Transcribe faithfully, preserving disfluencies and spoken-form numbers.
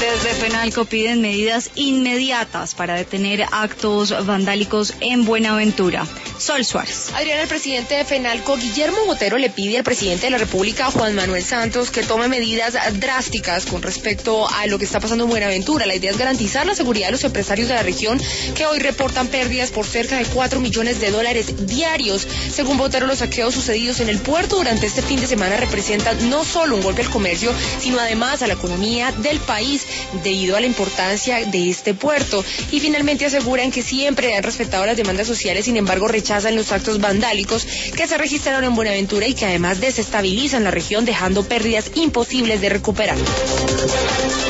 Desde Fenalco piden medidas inmediatas para detener actos vandálicos en Buenaventura. Sol Suárez. Adriana, el presidente de Fenalco, Guillermo Botero, le pide al presidente de la República, Juan Manuel Santos, que tome medidas drásticas con respecto a lo que está pasando en Buenaventura. La idea es garantizar la seguridad de los empresarios de la región, que hoy reportan pérdidas por cerca de cuatro millones de dólares diarios. Según Botero, los saqueos sucedidos en el puerto durante este fin de semana representan no solo un golpe al comercio, sino además a la economía del país, debido a la importancia de este puerto. Y finalmente aseguran que siempre han respetado las demandas sociales, sin embargo rechazan los actos vandálicos que se registraron en Buenaventura y que además desestabilizan la región, dejando pérdidas imposibles de recuperar.